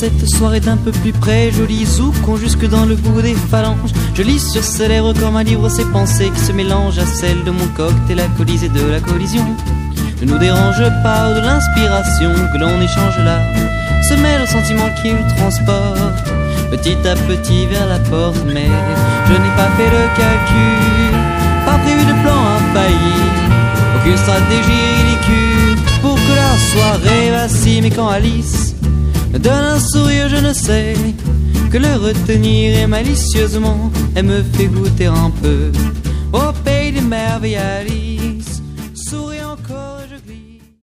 cette soirée d'un peu plus près. Joli zoukon jusque dans le bout des phalanges. Je lis sur ses lèvres comme un livre ces pensées qui se mélangent à celles de mon cocktail alcoolisé de la collision. Ne nous dérange pas de l'inspiration que l'on échange là. Se mêle au sentiment qui nous transporte petit à petit vers la porte. Mais je n'ai pas fait le calcul, pas prévu de plan infaillible, aucune stratégie ridicule pour que la soirée vacille. Mais quand Alice me donne un sourire, je ne sais que le retenir, et malicieusement elle me fait goûter un peu au pays des merveilles. Alice,